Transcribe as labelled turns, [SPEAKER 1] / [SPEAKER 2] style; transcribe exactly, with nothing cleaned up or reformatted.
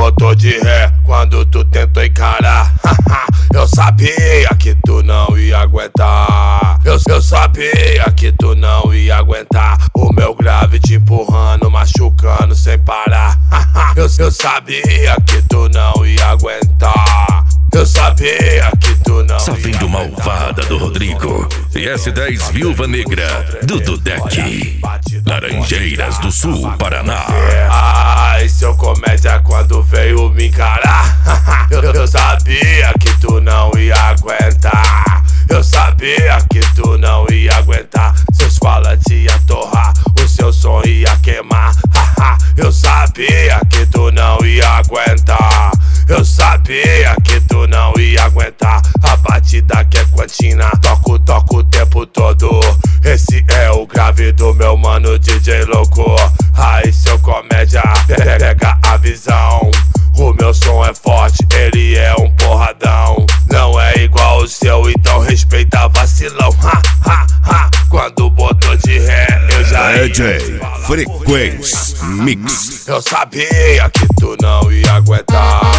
[SPEAKER 1] botou de ré quando tu tentou encarar. Eu sabia que tu não ia aguentar. Eu, eu sabia que tu não ia aguentar. O meu grave te empurrando, machucando sem parar. eu, eu sabia que tu não ia aguentar. Eu sabia que tu não
[SPEAKER 2] Só vem do Malvada do Rodrigo e S dez Viúva Negra do Dudek, Laranjeiras do Sul, Paraná.
[SPEAKER 1] Ai, seu comédia quando veio me encarar. eu, eu sabia que tu não ia aguentar. Eu sabia que tu não ia aguentar. Seus falantes ia torrar, o seu som ia queimar. eu sabia que tu não ia aguentar. Eu sabia que tu não ia aguentar. A batida que é cantina, toco, toco o tempo todo. Esse é o grave do meu mano D J louco. Aí seu comédia, pega a visão. O meu som é forte, ele é um porradão. Não é igual o seu, então respeita vacilão. Ha, ha, ha. Quando botou de ré, eu já
[SPEAKER 2] D J Frequência Mix.
[SPEAKER 1] Eu sabia que tu não ia aguentar.